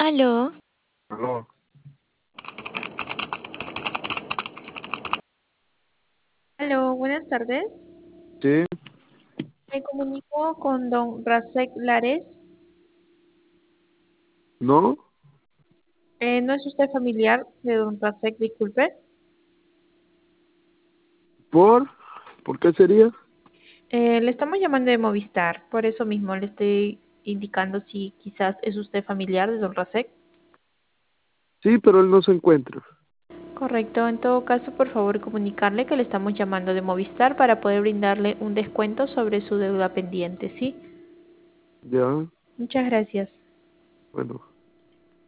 Aló, Aló. Aló, buenas tardes. Sí, Me comunico con don Rasek Lares. ¿no? ¿No es usted familiar de don Rasek, disculpe? ¿Por? ¿Por qué sería? Le estamos llamando de Movistar, por eso mismo le estoy indicando si quizás es usted familiar de don Rasek. Sí, pero él no se encuentra. Correcto, en todo caso, por favor comunicarle que le estamos llamando de Movistar para poder brindarle un descuento sobre su deuda pendiente, ¿sí? Ya, Muchas gracias. bueno.